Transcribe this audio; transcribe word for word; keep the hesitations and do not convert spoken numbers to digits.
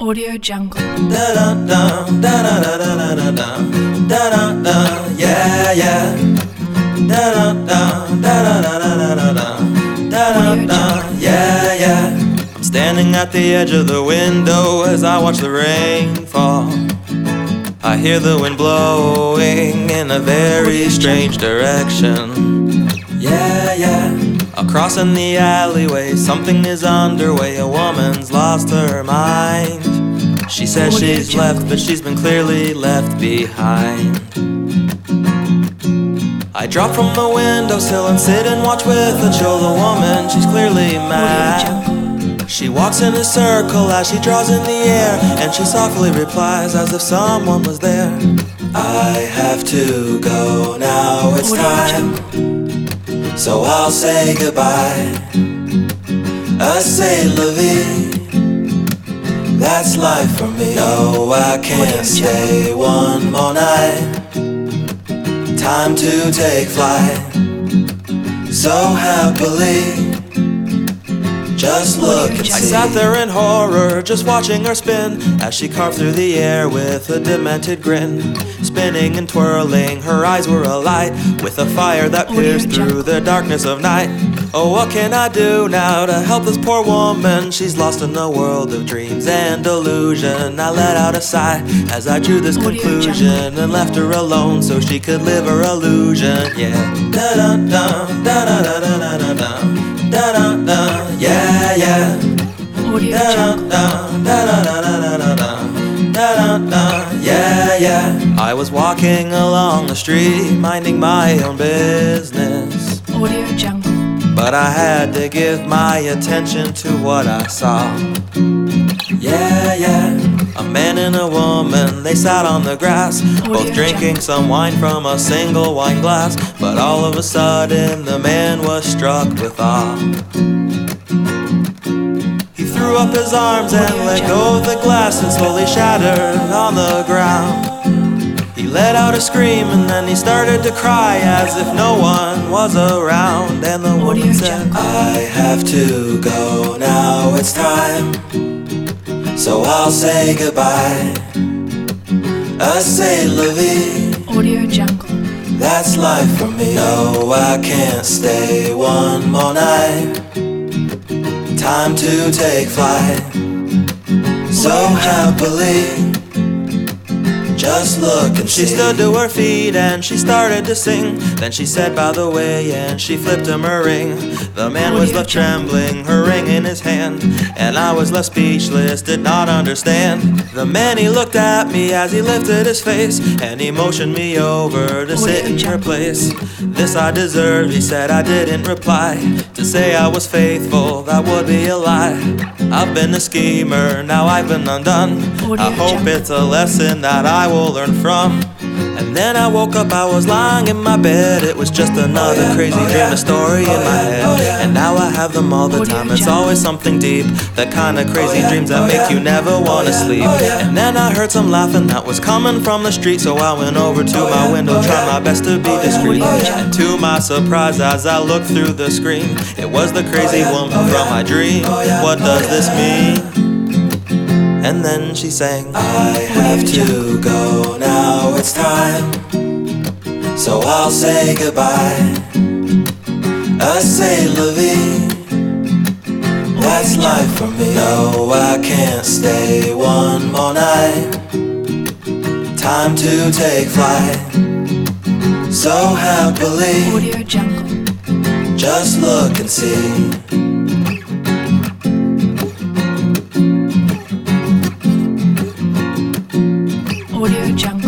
Audio Jungle. Da da da da da da da da da da da, yeah yeah. Da da da da da da da da da da da, yeah yeah. I'm standing at the edge of the window as I watch the rain fall. I hear the wind blowing in a very strange direction. Yeah yeah. Across in the alleyway, something is underway. A woman's lost her mind. She says she's left, but she's been clearly left behind. I drop from the windowsill and sit and watch with a chill. The woman, she's clearly mad. She walks in a circle as she draws in the air, and she softly replies as if someone was there. I have to go now, it's time, so I'll say goodbye. Assez la vie, that's life for me. No, I can't stay one more night. Time to take flight. So happily, just look and see. I sat there in horror, just watching her spin as she carved through the air with a demented grin. Spinning and twirling, her eyes were alight with a fire that pierced through the darkness of night. Oh, what can I do now to help this poor woman? She's lost in a world of dreams and illusion. I let out a sigh as I drew this conclusion and left her alone so she could live her illusion. Yeah. Da da da da da da da da da da da da. Yeah yeah. Da da da da da da da da. Da, da, da, yeah, yeah. I was walking along the street, minding my own business. Audio Jungle. But I had to give my attention to what I saw. Yeah, yeah. A man and a woman, they sat on the grass, both drinking some wine from a single wine glass. But all of a sudden, the man was struck with awe. He threw up his arms and let go of the glass and slowly shattered on the ground. He let out a scream and then he started to cry as if no one was around. And the woman said, I have to go now, it's time, so I'll say goodbye. Assez la vie, Audio Jungle. that's life for me. No, I can't stay one more night. Time to take flight. So happily, just look and see. She stood to her feet and she started to sing. Then she said, by the way, and she flipped him her ring. The man was left trembling, her ring in his hand, and I was left speechless, did not understand. The man, he looked at me as he lifted his face, and he motioned me over to sit in her place. This I deserved, he said. I didn't reply. To say I was faithful, that would be a lie. I've been a schemer, now I've been undone. I hope it's a lesson that I will learn from. And then I woke up, I was lying in my bed. It was just another crazy dream, a story in my head. And now I have them all the time, it's always something deep. That kind of crazy dreams that make you never want to sleep. And then I heard some laughing that was coming from the street, so I went over to my window, tried my best to be discreet. And to my surprise, as I looked through the screen, it was the crazy woman from my dream. What does this mean? And then she sang, I have to go now, it's time, so I'll say goodbye. Assez la vie, that's life for me. No, I can't stay one more night. Time to take flight. So happily, Audio Jungle. just look and see. Audio Jungle.